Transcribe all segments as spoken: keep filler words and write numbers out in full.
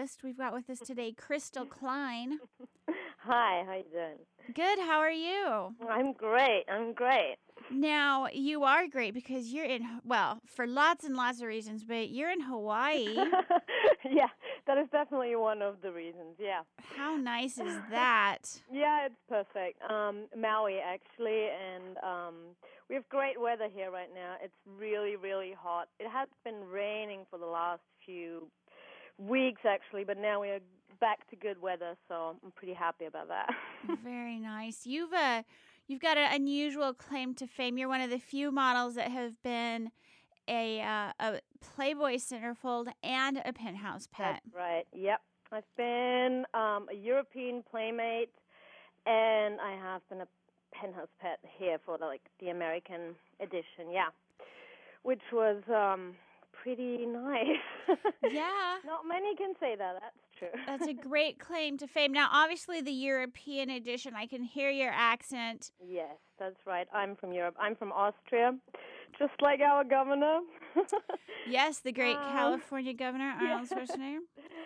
guest we've got with us today, Crystal Klein. Hi, how you doing? Good, how are you? I'm great, I'm great. Now, you are great because you're in, well, for lots and lots of reasons, but you're in Hawaii. Yeah, that is definitely one of the reasons, yeah. How nice is that? Yeah, it's perfect. Um, Maui, actually, and um, we have great weather here right now. It's really, really hot. It has been raining for the last few weeks, actually, but now we're back to good weather, so I'm pretty happy about that. Very nice. You've uh, you've got an unusual claim to fame. You're one of the few models that have been a uh, a Playboy centerfold and a Penthouse pet. That's right, yep. I've been um, a European Playmate, and I have been a Penthouse pet here for the, like the American edition, yeah, which was um, pretty nice. Yeah. Not many can say that, that's true. That's a great claim to fame. Now, obviously, the European edition, I can hear your accent. Yes, that's right. I'm from Europe. I'm from Austria, just like our governor. Yes, the great Um, California governor, Arnold yeah. Schwarzenegger.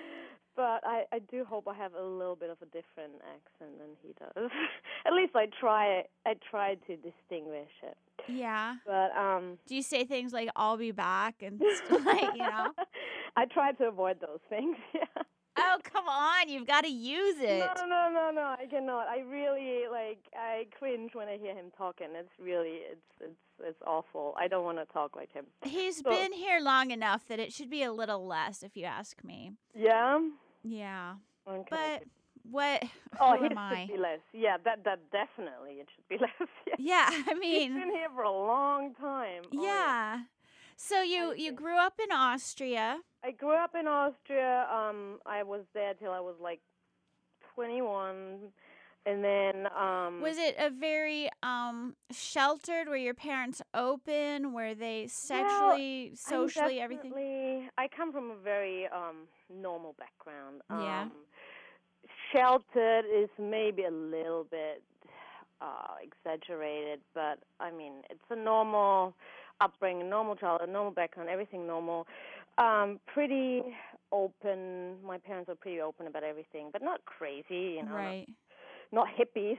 But I, I do hope I have a little bit of a different accent than he does. At least I try. I try to distinguish it. Yeah. But um, Do you say things like "I'll be back" and stuff like, you know? I try to avoid those things. Yeah. Oh, come on! You've got to use it. No, no, no, no. I cannot. I really like. I cringe when I hear him talking. It's really. It's it's it's awful. I don't want to talk like him. He's So- been here long enough that it should be a little less, if you ask me. Yeah. Yeah. Okay. But what? Oh, who it am I? should be less. Yeah, that that definitely it should be less. Yeah. Yeah, I He's mean, been here for a long time. Oh, yeah. So you I you see. grew up in Austria. I grew up in Austria. Um, I was there till I was like twenty-one, and then um. Was it a very um sheltered? Were your parents open? Were they sexually, I'm socially, everything? definitely- I come from a very um normal background. Yeah. Um, sheltered is maybe a little bit uh, exaggerated, but I mean it's a normal upbringing, normal childhood, normal background, everything normal. Um, pretty open. My parents are pretty open about everything, but not crazy, you know. Right. Not, not hippies.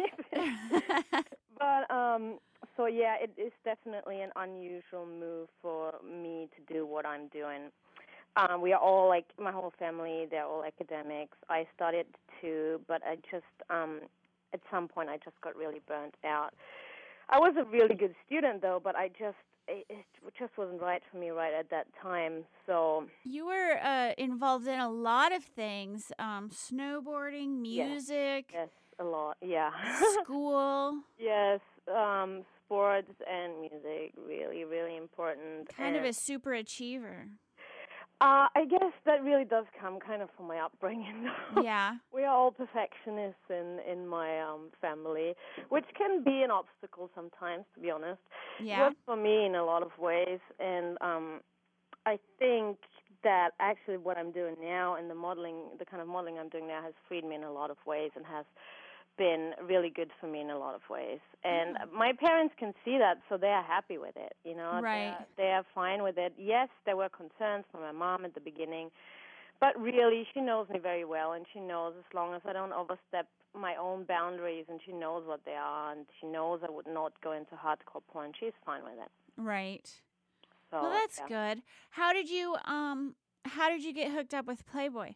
But um, so yeah, it is definitely an unusual move for me to do what I'm doing. Um, we are all like my whole family. They're all academics. I studied too, but I just um, at some point I just got really burnt out. I was a really good student though, but I just it, it just wasn't right for me right at that time. So You were uh, involved in a lot of things: um, snowboarding, music, yes, a lot. Yeah. school. Yes, um, sports and music really, really important. Kind of and, a super achiever. Uh, I guess that really does come kind of from my upbringing. Yeah. We are all perfectionists in in my um, family, which can be an obstacle sometimes, to be honest. Yeah. It was for me in a lot of ways, and um, I think that actually what I'm doing now and the modeling, the kind of modeling I'm doing now, has freed me in a lot of ways and has been really good for me in a lot of ways. And Mm. my parents can see that, so they are happy with it, you know. Right. They're, they are fine with it. Yes, there were concerns from my mom at the beginning, but really she knows me very well, and she knows as long as I don't overstep my own boundaries, and she knows what they are, and she knows I would not go into hardcore porn, she's fine with it. Right. So, Well, that's yeah. good. How did you um how did you get hooked up with Playboy?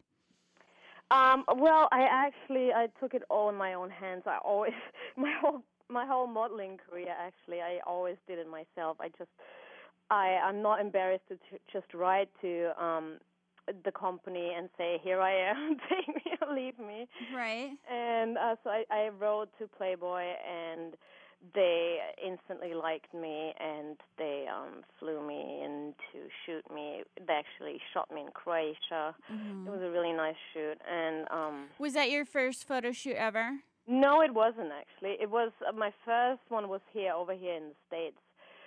Um, well, I actually I took it all in my own hands. I always my whole my whole modeling career actually I always did it myself. I just I I'm not embarrassed to t- just write to um the company and say, here I am, take me or leave me. Right. And uh, so I, I wrote to Playboy, and they instantly liked me, and they um, flew me in to shoot me. They actually shot me in Croatia. Mm-hmm. It was a really nice shoot. And um, Was that your first photo shoot ever? no, it wasn't actually. It was uh, my first one was here, over here in the States.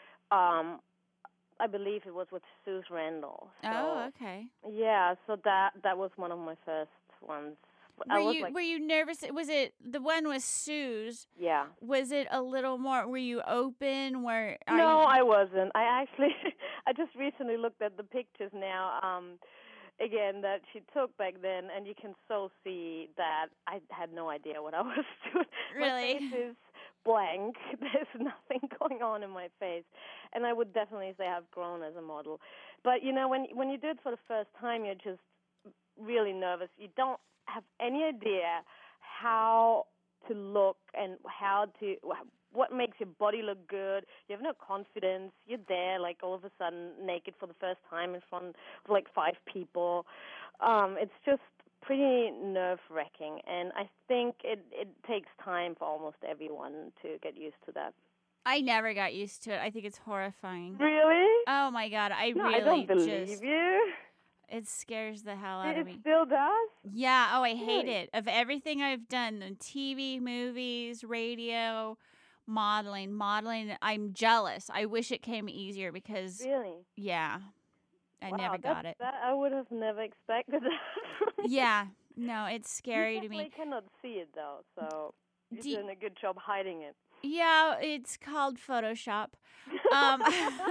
Um, I believe it was with Suze Randall. So, Oh, okay. yeah, so that that was one of my first ones. I Were was you like, were you nervous? Was it the one with Suze? yeah. Was it a little more? Were you open? Were are No, you, I wasn't. I actually, I just recently looked at the pictures now. Um, again that she took back then, and you can so see that I had no idea what I was doing. Really? My face is blank. There's nothing going on in my face, and I would definitely say I've grown as a model. But you know, when when you do it for the first time, you're just really nervous. You don't have any idea how to look and how to what makes your body look good. You have no confidence. You're there, like, all of a sudden naked for the first time in front of like five people. Um, it's just pretty nerve-wracking, and I think it it takes time for almost everyone to get used to that. I never got used to it. I think it's horrifying. Really? Oh my God, I No, really I don't believe just you. it scares the hell out It of me. still does? Yeah, oh I hate Really? it. Of everything I've done, the T V, movies, radio, modeling, modeling, I'm jealous. I wish it came easier because Really? yeah, I Wow, never that's, got it. that I would have never expected that. Yeah, no, it's scary You to definitely me. cannot see it, though, so you're Do, doing a good job hiding it. yeah, it's called Photoshop. Um,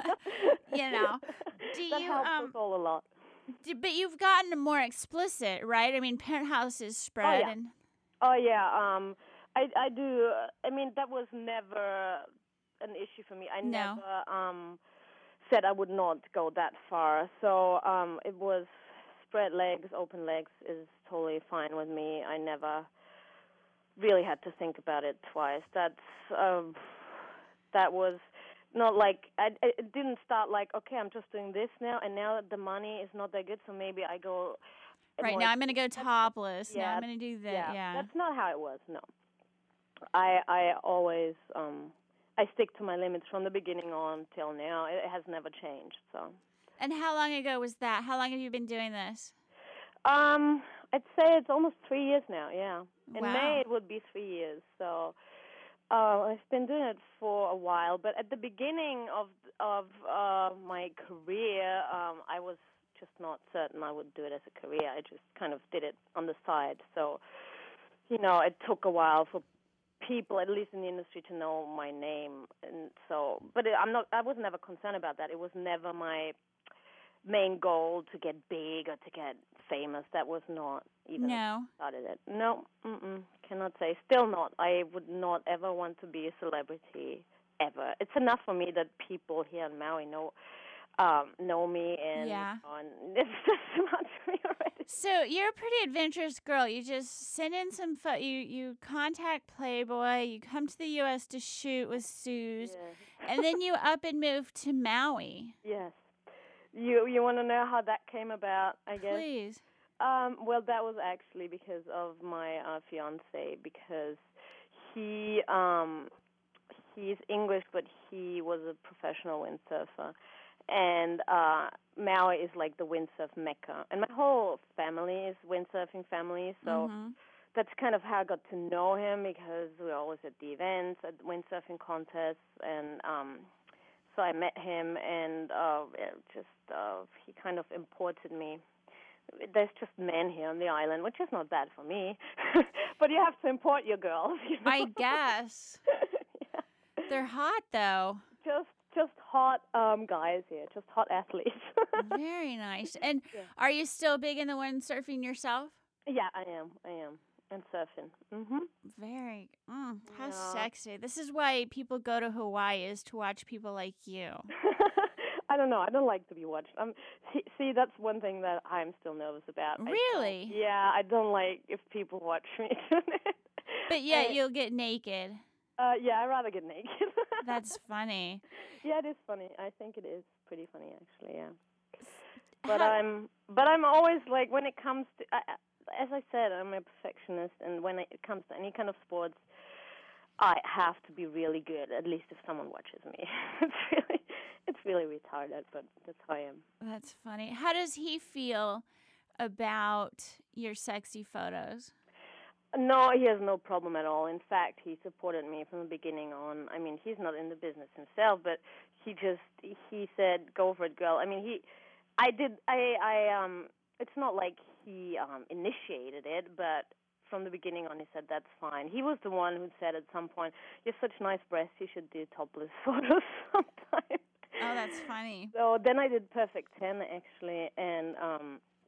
you know, do That you helps us um? all a lot. Do, but you've gotten more explicit, right? I mean, Penthouse is spread, yeah. and Oh, yeah, um, I, I do, uh, I mean, that was never an issue for me. I no, never um, said I would not go that far, so um, it was spread legs, open legs is totally fine with me. I never really had to think about it twice. That's um, that was not like I it didn't start like, okay, I'm just doing this now, and now the money is not that good, so maybe I go right more. now I'm gonna go topless. Now yeah, I'm gonna do that. yeah, Yeah, that's not how it was. No, I I always um I stick to my limits from the beginning on till now. It has never changed. So And how long ago was that? How long have you been doing this? um I'd say it's almost three years now. Yeah, in Wow. May it would be three years. So. Uh, I've been doing it for a while, but at the beginning of of uh, my career, um, I was just not certain I would do it as a career. I just kind of did it on the side. So, you know, it took a while for people, at least in the industry, to know my name. And so, but it, I'm not. I was never concerned about that. It was never my main goal to get big or to get famous. That was not even No. started it. No, mm-mm, cannot say. Still not. I would not ever want to be a celebrity ever. It's enough for me that people here in Maui know um, know me, and, Yeah. and it's just too much for me already. So you're a pretty adventurous girl. You just send in some pho- you you contact Playboy. You come to the U S to shoot with Suze, Yes. and then you up and move to Maui. Yes. You you want to know how that came about? I guess. Please. Um, well, that was actually because of my uh, fiance, because he um, he's English, but he was a professional windsurfer, and uh, Maui is like the windsurf mecca, and my whole family is windsurfing family, so Mhm. that's kind of how I got to know him, because we were always at the events, at windsurfing contests, and um, so I met him, and uh, it just uh, he kind of imported me. There's just men here on the island, which is not bad for me. But you have to import your girls. You know? I guess Yeah. they're hot though. Just just hot um, guys here, just hot athletes. Very nice. And Yeah. are you still big in the windsurfing yourself? Yeah, I am. I am. And surfing. Mhm. Very. Mm, how Yeah. sexy. This is why people go to Hawaii, is to watch people like you. I don't know. I don't like to be watched. Um, see, see, that's one thing that I'm still nervous about. I don't- Really? yeah, I don't like if people watch me. But yet I- you'll get naked. Uh, yeah, I'd rather get naked. That's funny. Yeah, it is funny. I think it is pretty funny, actually. Yeah. But How- I'm, but I'm always like, when it comes to, I, I- as I said, I'm a perfectionist, and when it comes to any kind of sports, I have to be really good. At least if someone watches me, it's really, it's really retarded, but that's how I am. That's funny. How does he feel about your sexy photos? No, he has no problem at all. In fact, he supported me from the beginning on. I mean, he's not in the business himself, but he just he said, "Go for it, girl." I mean, he, I did, I, I, um, it's not like he um, initiated it, but from the beginning on, he said that's fine. He was the one who said at some point, "You have such nice breasts, you should do topless photos sometime." Oh, that's funny. So then I did Perfect ten actually, and um,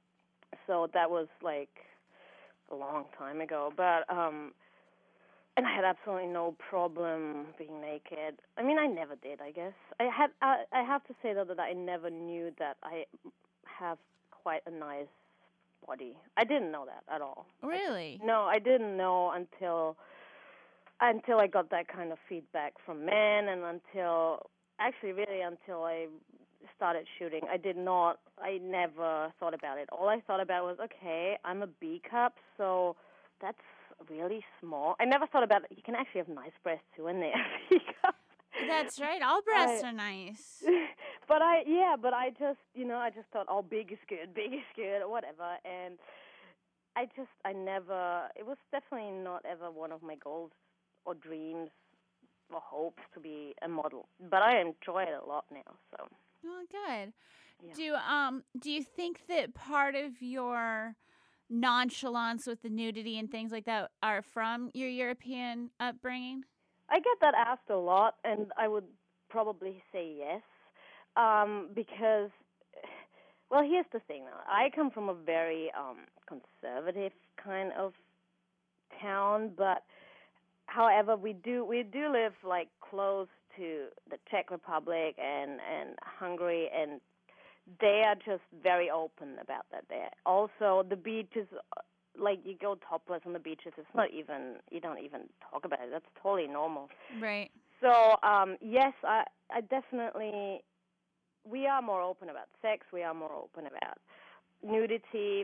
So that was like a long time ago. But um, and I had absolutely no problem being naked. I mean, I never did. I guess I had. I, I have to say though that I never knew that I have quite a nice body. I didn't know that at all. Really? I, no, I didn't know until until I got that kind of feedback from men, and until actually really until I started shooting. I did not. I never thought about it. All I thought about was, okay, I'm a B cup, so that's really small. I never thought about it. You can actually have nice breasts too when they're B cup. That's right. All breasts I, are nice. But I, yeah, but I just, you know, I just thought, oh, big is good, big is good, or whatever. And I just, I never, it was definitely not ever one of my goals or dreams or hopes to be a model. But I enjoy it a lot now, so. Well, good. Yeah. Do um do you think that part of your nonchalance with the nudity and things like that are from your European upbringing? I get that asked a lot, and I would probably say yes, um, because, well, here's the thing. I come from a very um, conservative kind of town, but however, we do we do live like close to the Czech Republic and and Hungary, and they are just very open about that there. Also, the beaches, like you go topless on the beaches, it's not even, you don't even talk about it. That's totally normal. Right. So, um, yes, I, I definitely, we are more open about sex. We are more open about nudity.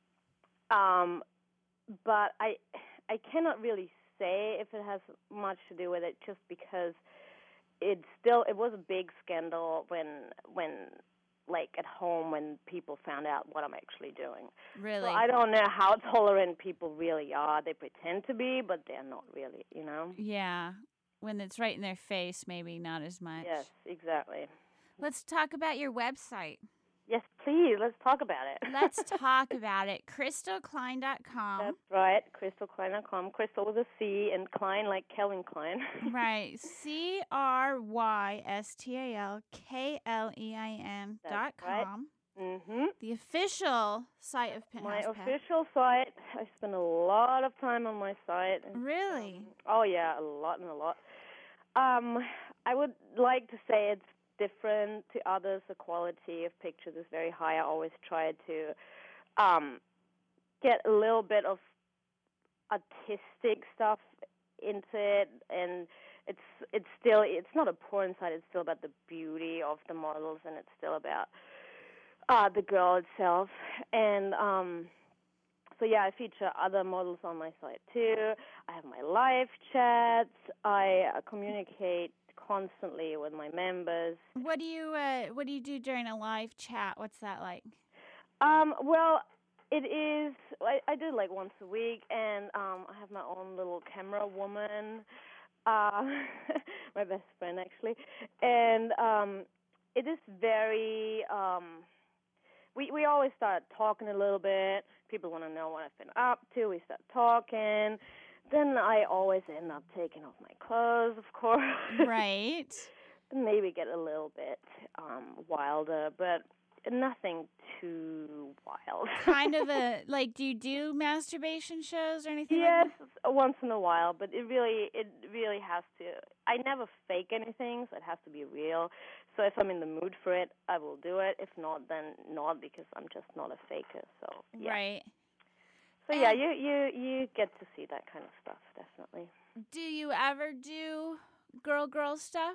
Um, but I, I cannot really say if it has much to do with it, just because it still, it was a big scandal when, when, like at home, when people found out what I'm actually doing. Really? So I don't know how tolerant people really are. They pretend to be, but they're not really, you know? Yeah. When it's right in their face, maybe not as much. Yes, exactly. Let's talk about your website. Yes, please. Let's talk about it. Let's talk about it. crystal klein dot com. That's right. crystal klein dot com. Crystal with a C, and Klein like Calvin Klein. Right. C R Y S T A L K L E I N dot com. Right. Mm-hmm. The official site of Penthouse My Pet. official site. I spend a lot of time on my site. Really? Um, oh, yeah, a lot and a lot. Um, I would like to say it's different to others. The quality of pictures is very high. I always try to um, get a little bit of artistic stuff into it, and it's it's still it's not a porn site. It's still about the beauty of the models, and it's still about uh, the girl itself. And um, so yeah, I feature other models on my site too. I have my live chats. I uh, communicate constantly with my members. What do you uh, What do you do during a live chat? What's that like? Um, well, it is. I, I do it like once a week, and um, I have my own little camera woman, uh, my best friend actually, and um, it is very. Um, we we always start talking a little bit. People want to know what I've been up to. We start talking. Then I always end up taking off my clothes, of course. Right. Maybe get a little bit um, wilder, but nothing too wild. Kind of a, like, do you do masturbation shows or anything yes, like that? once in a while, but it really, it really has to, I never fake anything, so it has to be real. So if I'm in the mood for it, I will do it. If not, then not, because I'm just not a faker, so yeah. Right. So and yeah, you, you, you get to see that kind of stuff, definitely. Do you ever do girl-girl stuff?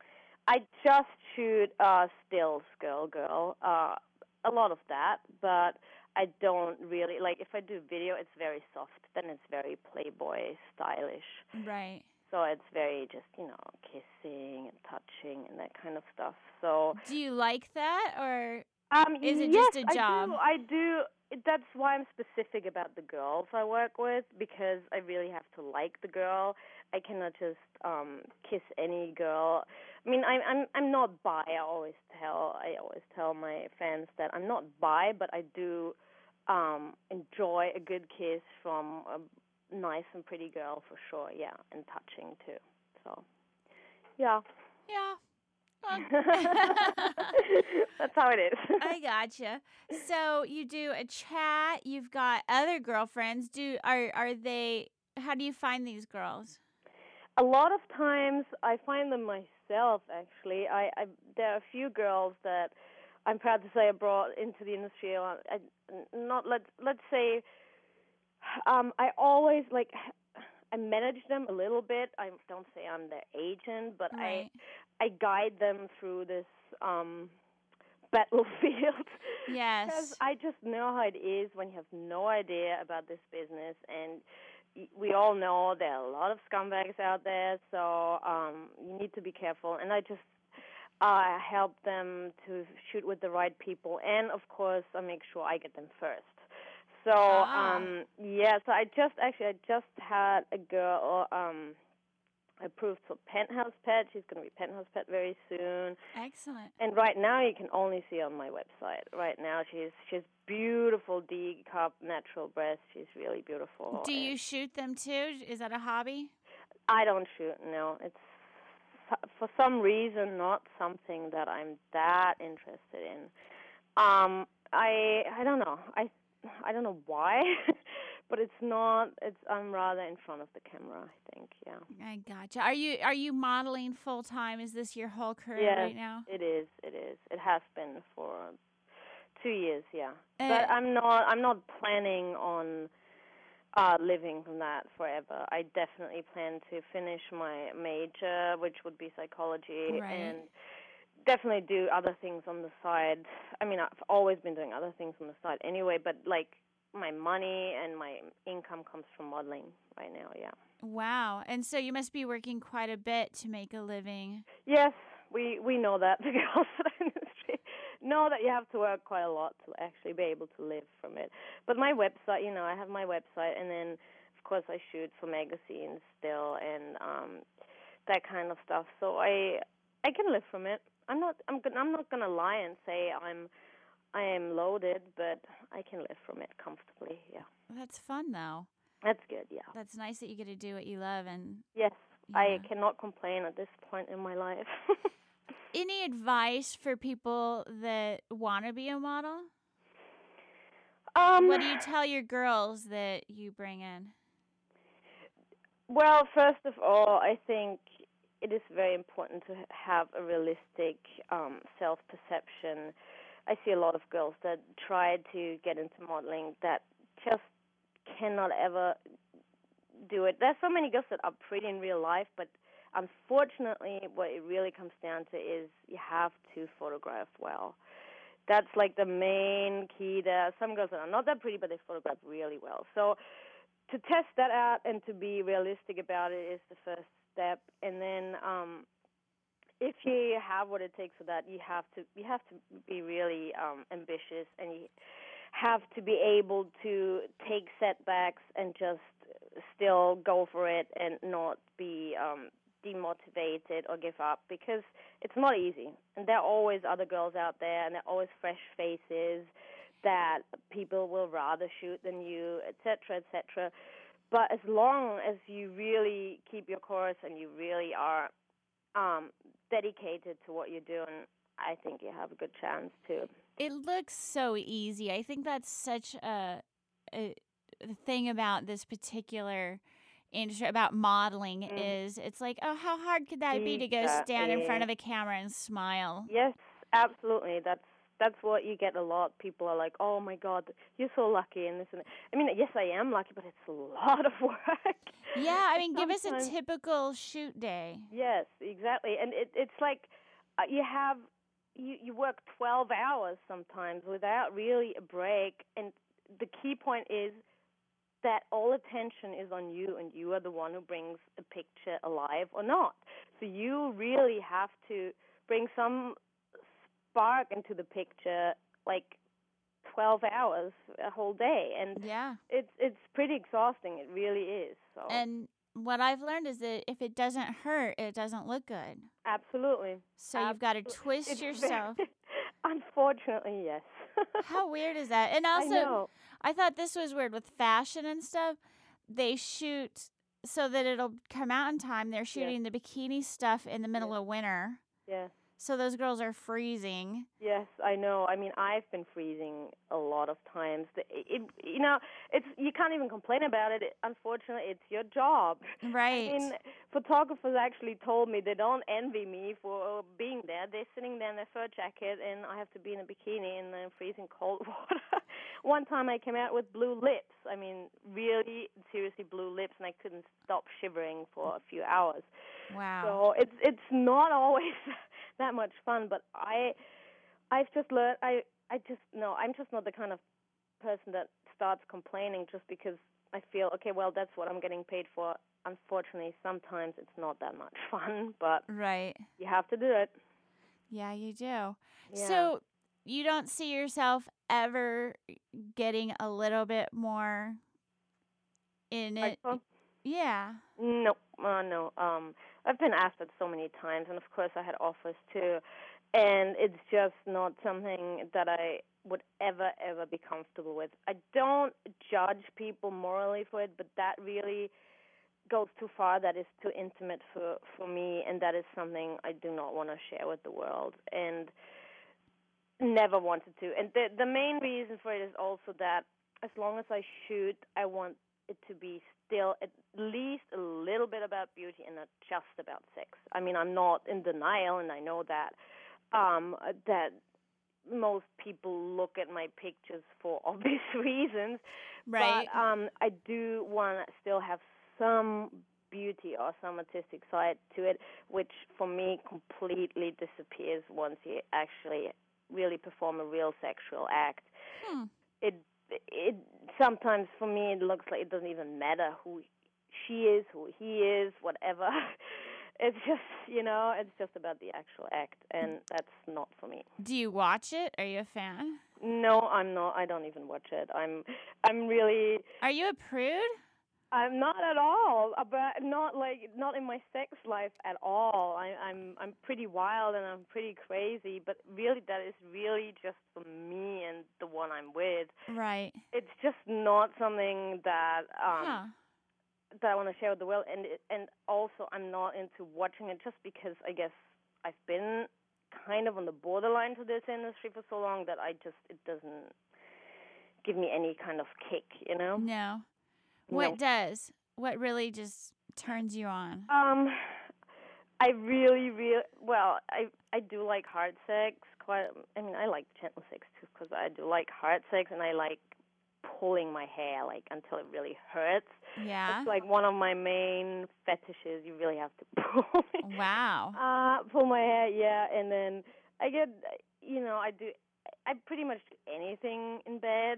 I just shoot uh, stills, girl, girl, uh, a lot of that, but I don't really, like, if I do video, it's very soft, then it's very Playboy stylish. Right. So it's very just, you know, kissing and touching and that kind of stuff. So do you like that, or um, is it yes, just a job? I do. I do. That's why I'm specific about the girls I work with, because I really have to like the girl. I cannot just um, kiss any girl. I mean, I'm I'm I'm not bi. I always tell I always tell my fans that I'm not bi, but I do um, enjoy a good kiss from a nice and pretty girl for sure. Yeah, and touching too. So, yeah. Yeah. That's how it is. I gotcha. So you do a chat. You've got other girlfriends. Do are are they? How do you find these girls? A lot of times I find them myself. Actually, I, I there are a few girls that I'm proud to say I brought into the industry. I, not let let's say um, I always like I manage them a little bit. I don't say I'm their agent, but Right. I I guide them through this um, battlefield. Yes. Because I just know how it is when you have no idea about this business, and we all know there are a lot of scumbags out there, so um, you need to be careful. And I just uh, help them to shoot with the right people, and of course, I make sure I get them first. So Ah. um, yeah, so I just actually I just had a girl um, approved for Penthouse Pet. She's going to be Penthouse Pet very soon. Excellent. And right now you can only see on my website. Right now she's she's beautiful D-cup natural breast. She's really beautiful. Do you shoot them too? Is that a hobby? I don't shoot. No, it's for some reason not something that I'm that interested in. Um, I I don't know. I I don't know why, but it's not. It's I'm rather in front of the camera. I think. Yeah. I gotcha. Are you are you modeling full time? Is this your whole career Yes, right now? it is. It is. It has been for two years. Yeah, Uh, but I'm not. I'm not planning on uh, living from that forever. I definitely plan to finish my major, which would be psychology, Right. and definitely do other things on the side. I mean, I've always been doing other things on the side anyway, but like my money and my income comes from modeling right now. Yeah. Wow. And so you must be working quite a bit to make a living. Yes, we we know that the girls in the industry know that you have to work quite a lot to actually be able to live from it. But my website, you know, I have my website, and then of course I shoot for magazines still and um, that kind of stuff. So I I can live from it. I'm not I'm gonna, I'm not gonna lie and say I'm I am loaded, but I can live from it comfortably. Yeah, That's fun though. that's good. Yeah. That's nice that you get to do what you love. And Yes, yeah. I cannot complain at this point in my life. Any advice for people that want to be a model? Um, What do you tell your girls that you bring in? Well, first of all, I think it is very important to have a realistic um, self-perception. I see a lot of girls that try to get into modeling that just cannot ever do it. There's so many girls that are pretty in real life, but unfortunately what it really comes down to is you have to photograph well. That's like the main key. There are some girls that are not that pretty, but they photograph really well. So to test that out and to be realistic about it is the first step. And then um, if you have what it takes for that, you have to you have to be really um, ambitious, and you have to be able to take setbacks and just still go for it and not be um, demotivated or give up, because it's not easy. And there are always other girls out there, and there are always fresh faces that people will rather shoot than you, et cetera, et cetera. But as long as you really keep your course and you really are um, dedicated to what you're doing, I think you have a good chance to. It looks so easy. I think that's such a, a thing about this particular industry, about modeling, Mm. is it's like, oh, how hard could that be to go stand in front of a camera and smile? Yes, absolutely. That's that's what you get a lot. People are like, oh my God, you're so lucky, and this and that. I mean, yes, I am lucky, but it's a lot of work. Yeah, I mean, give us a Sometimes- typical shoot day. Yes, exactly. And it, it's like uh, you have you, you work twelve hours sometimes without really a break. And the key point is that all attention is on you, and you are the one who brings a picture alive or not. So you really have to bring some spark into the picture, like twelve hours, a whole day. And Yeah. it's it's pretty exhausting. It really is. So And what I've learned is that if it doesn't hurt, it doesn't look good. absolutely. So you've got to Absolutely. twist It's yourself. very- unfortunately, yes. How weird is that? And I also, know. I thought this was weird with fashion and stuff. They shoot so that it'll come out in time. They're shooting the bikini stuff in the middle of winter. Yeah. So those girls are freezing. Yes, I know. I mean, I've been freezing a lot of times. The- It, you know, it's you can't even complain about it. Unfortunately, it's your job. I Right. mean, photographers actually told me they don't envy me for being there. They're sitting there in their fur jacket, and I have to be in a bikini in the freezing cold water. One time I came out with blue lips. I mean, really, seriously, blue lips, and I couldn't stop shivering for a few hours. Wow. So it's it's not always that much fun, but I I've just learned I I just no I'm just not the kind of person that starts complaining just because I feel okay, well, that's what I'm getting paid for. Unfortunately, sometimes it's not that much fun, but Right. you have to do it. Yeah, you do. Yeah. So you don't see yourself ever getting a little bit more in Like, it? huh? Yeah. No, uh, no. Um, I've been asked that so many times, and of course I had offers too, and it's just not something that I would ever, ever be comfortable with. I don't judge people morally for it, but that really goes too far. That is too intimate for for me, and that is something I do not want to share with the world, and never wanted to. And the the main reason for it is also that as long as I shoot, I want it to be still at least a little bit about beauty and not just about sex. I mean, I'm not in denial, and I know that um, that most people look at my pictures for obvious reasons. Right. But um, I do want to still have some beauty or some artistic side to it, which for me completely disappears once you actually really perform a real sexual act. Hmm. It it sometimes for me it looks like it doesn't even matter who she is, who he is, whatever. It's just, you know, it's just about the actual act, and that's not for me. Do you watch it? Are you a fan? No, I'm not. I don't even watch it. I'm I'm really Are you a prude? I'm not at all, uh, but not like not in my sex life at all. I, I'm I'm pretty wild and I'm pretty crazy, but really that is really just for me and the one I'm with. Right. It's just not something that um Huh. that I want to share with the world, and it, and also I'm not into watching it just because I guess I've been kind of on the borderline to this industry for so long that I just it doesn't give me any kind of kick, you know? No. No. What does? What really just turns you on? Um, I really, really, well, I I do like hard sex. Quite, I mean, I like gentle sex too, because I do like hard sex, and I like pulling my hair like until it really hurts. Yeah. It's like one of my main fetishes. You really have to pull. Wow. Uh, pull my hair, yeah, and then I get, you know, I do, I pretty much do anything in bed,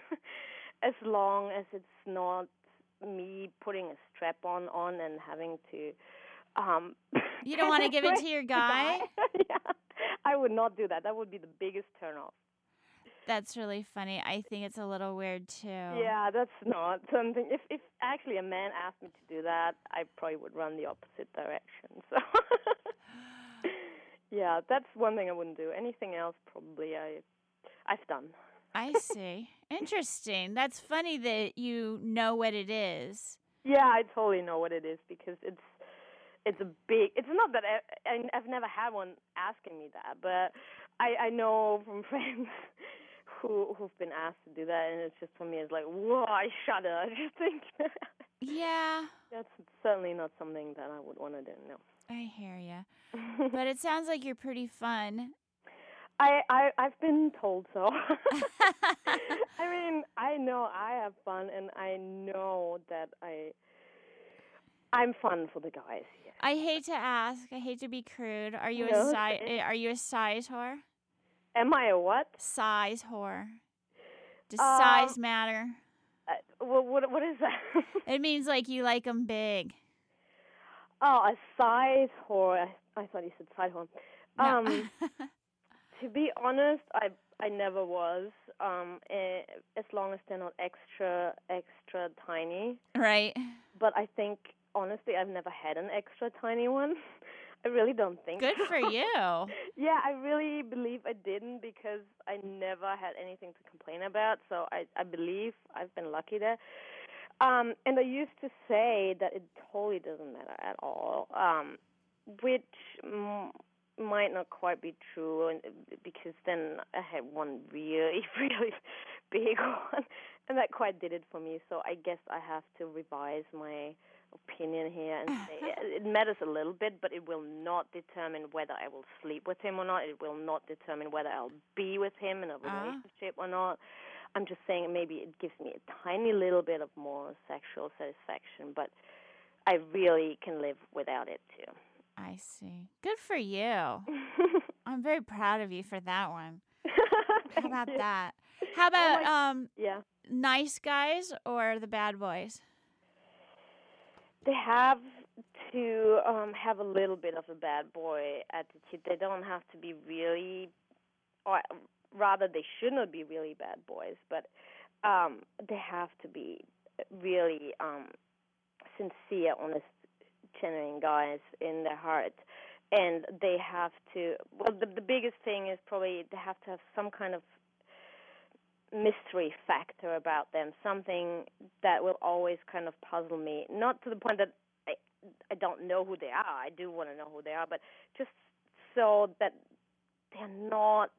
as long as it's not me putting a strap on on and having to um You don't want to give it to your guy? Yeah, I would not do that. That would be the biggest turn off. That's really funny. I think it's a little weird too. Yeah, that's not something. If if actually a man asked me to do that, I probably would run the opposite direction. So yeah, that's one thing I wouldn't do. Anything else, probably I I've done. I see. Interesting. That's funny that you know what it is. Yeah, I totally know what it is because it's it's a big. It's not that I, I I've never had one asking me that, but I I know from friends who who've been asked to do that, and it's just for me it's like whoa, I shudder. I just think Yeah. that's certainly not something that I would want to do. No. I hear you. But it sounds like you're pretty fun. I, I, I've been told so. I mean, I know I have fun, and I know that I, I'm fun for the guys. Yeah. I hate to ask. I hate to be crude. Are you No, a size? okay. Are you a size whore? Am I a what? Size whore. Does Um, size matter? Uh, what, what, what is that? It means like you like them big. Oh, a size whore. I, I thought you said side whore. No. Um, to be honest, I I never was. Um, eh, as long as they're not extra extra tiny. Right. But I think honestly, I've never had an extra tiny one. I really don't think Good so. for you. Yeah, I really believe I didn't because I never had anything to complain about. So I I believe I've been lucky there. Um, and I used to say that it totally doesn't matter at all, um, which mm, might not quite be true, and because then I had one really, really big one, and that quite did it for me. So I guess I have to revise my opinion here and say it matters a little bit, but it will not determine whether I will sleep with him or not. It will not determine whether I'll be with him in a relationship uh. or not. I'm just saying maybe it gives me a tiny little bit of more sexual satisfaction, but I really can live without it too. I see. Good for you. I'm very proud of you for that one. How about you. that? How about oh my, um yeah. nice guys or the bad boys? They have to um, have a little bit of a bad boy attitude. They don't have to be really, or rather, they should not be really bad boys, but um, they have to be really um, sincere, honest, genuine guys in their heart. And they have to, well, the, the biggest thing is probably they have to have some kind of mystery factor about them, something that will always kind of puzzle me. Not to the point that I, I don't know who they are. I do want to know who they are, but just so that they're not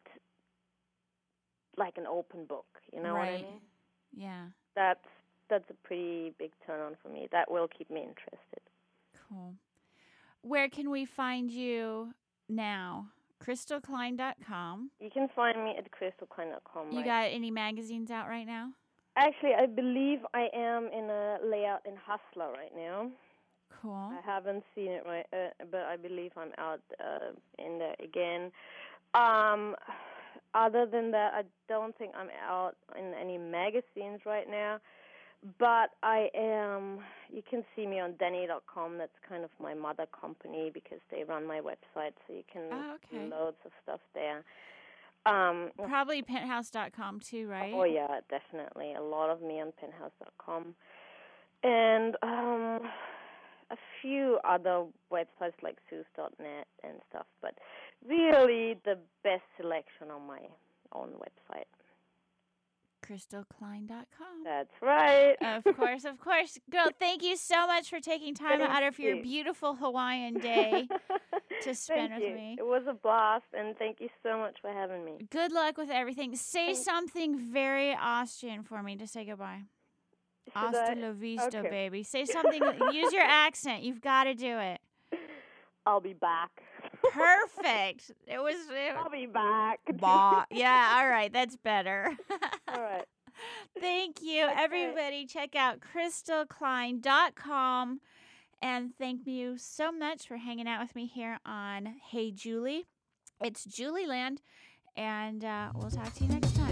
like an open book. You know right. what I mean? Yeah. That's that's a pretty big turn on for me. That will keep me interested. Cool. Where can we find you now? crystal klein dot com. You can find me at crystal klein dot com. You right? got any magazines out right now? Actually, I believe I am in a layout in Hustler right now. Cool. I haven't seen it right, uh, but I believe I'm out uh, in there again. Um, other than that, I don't think I'm out in any magazines right now. But I am, you can see me on Denny dot com. That's kind of my mother company because they run my website, so you can oh, okay. see loads of stuff there. Um, Probably penthouse dot com too, right? Oh, yeah, definitely. A lot of me on penthouse dot com. And um, a few other websites like Zeus dot net and stuff, but really the best selection on my own website. crystal klein dot com. That's right. Of course, of course. Girl, thank you so much for taking time Thank out of your you. beautiful Hawaiian day to spend thank with you. me. It was a blast, and thank you so much for having me. Good luck with everything. Say Thanks. something very Austrian for me to say goodbye. Should Hasta I? la vista, Okay. baby. Say something. Use your accent. You've got to do it. I'll be back. Perfect. It was. It, I'll be back. bah. Yeah, all right. That's better. All right. Thank you. Okay. Everybody, check out crystal klein dot com. And thank you so much for hanging out with me here on Hey Julie. It's Julie Land. And uh, we'll talk to you next time.